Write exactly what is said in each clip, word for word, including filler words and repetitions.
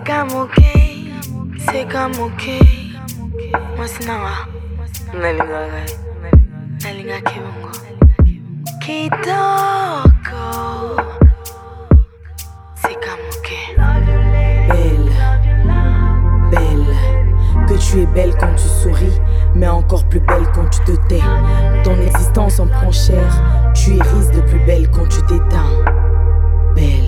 Sekamoke, sekamoke, mwasinawa, nalinga gai, nalinga kibongo, kitoko, sekamoke. Belle, belle, que tu es belle quand tu souris, mais encore plus belle quand tu te tais. Ton existence en prend cher, tu irises de plus belle quand tu t'éteins. Belle.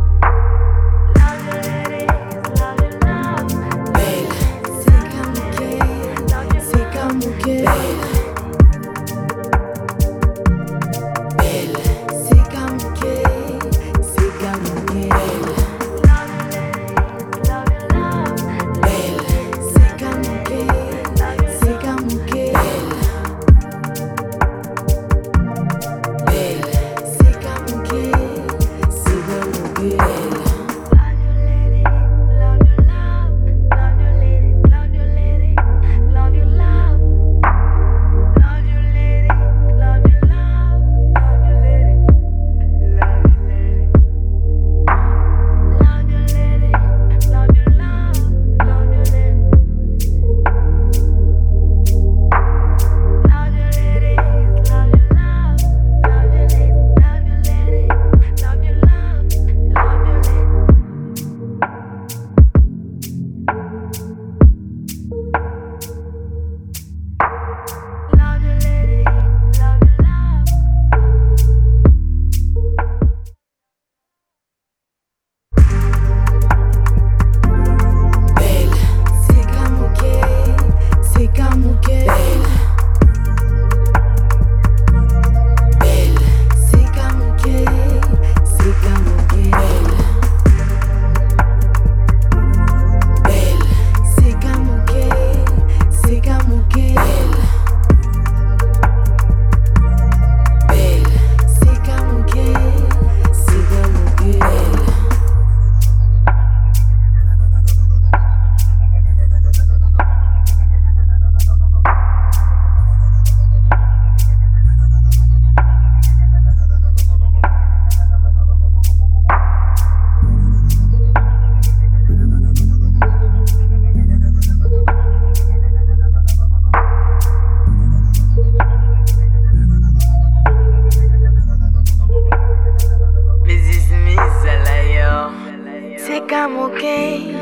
Sekamoke,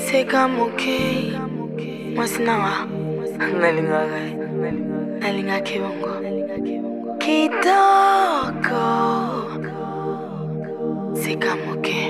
sekamoke, mwasinawa, nalinga gai, nalinga kibongo, kitoko, sekamoke.